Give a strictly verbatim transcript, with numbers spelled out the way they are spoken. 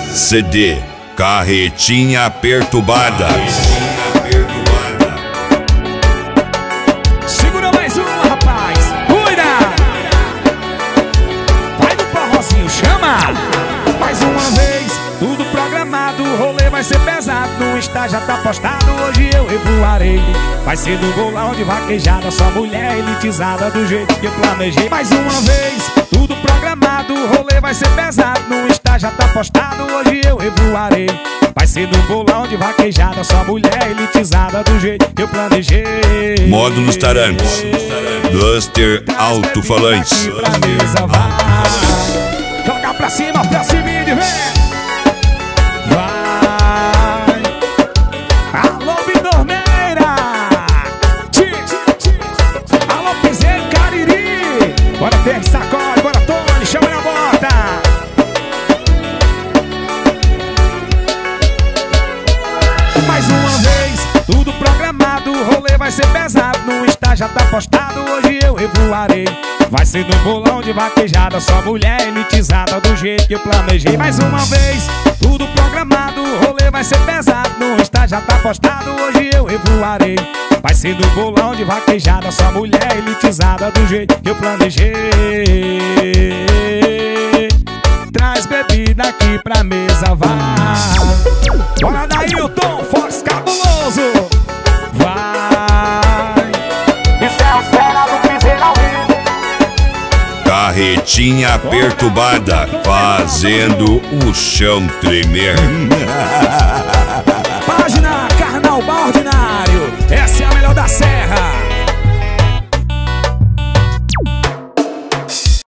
C D Carretinha Perturbada. Segura mais uma, rapaz. Cuida! Vai no forrozinho, chama! Mais uma vez, tudo programado. O rolê vai ser pesado. No Insta já tá postado. Hoje eu revoarei. Vai ser no bolão de vaquejada. Só mulher elitizada do jeito que eu planejei. Mais uma vez, tudo programado. O rolê vai ser pesado. No Insta já tá postado. Hoje eu revoarei. Vai ser no bolão de vaquejada. Só mulher elitizada do jeito que eu planejei. Modo nos tarantes. Duster alto-falante. Pra mesa vai. Joga pra cima, pra cima e vem. Vai. Alô, Vidorneira. Alô, Piseiro, Cariri. Bora ter sacode, bora Tony, chama na bota. Mais uma vez, tudo programado. O rolê vai ser pesado. No Insta já tá postado. Hoje eu revoarei. Vai ser no bolão de vaquejada. Só mulher elitizada do jeito que eu planejei. Mais uma vez, tudo programado. O rolê vai ser pesado. No Insta já tá postado. Hoje eu revoarei. Vai ser no bolão de vaquejada. Só mulher elitizada do jeito que eu planejei. Traz bebida aqui pra mesa, vai. Bora daí, o Tom Fox cabuloso. Vai. Esse é o Fera do Piseiro ao vivo. Carretinha Perturbada, fazendo o chão tremer. Página Carnaval Ordinário. Essa é a melhor da serra.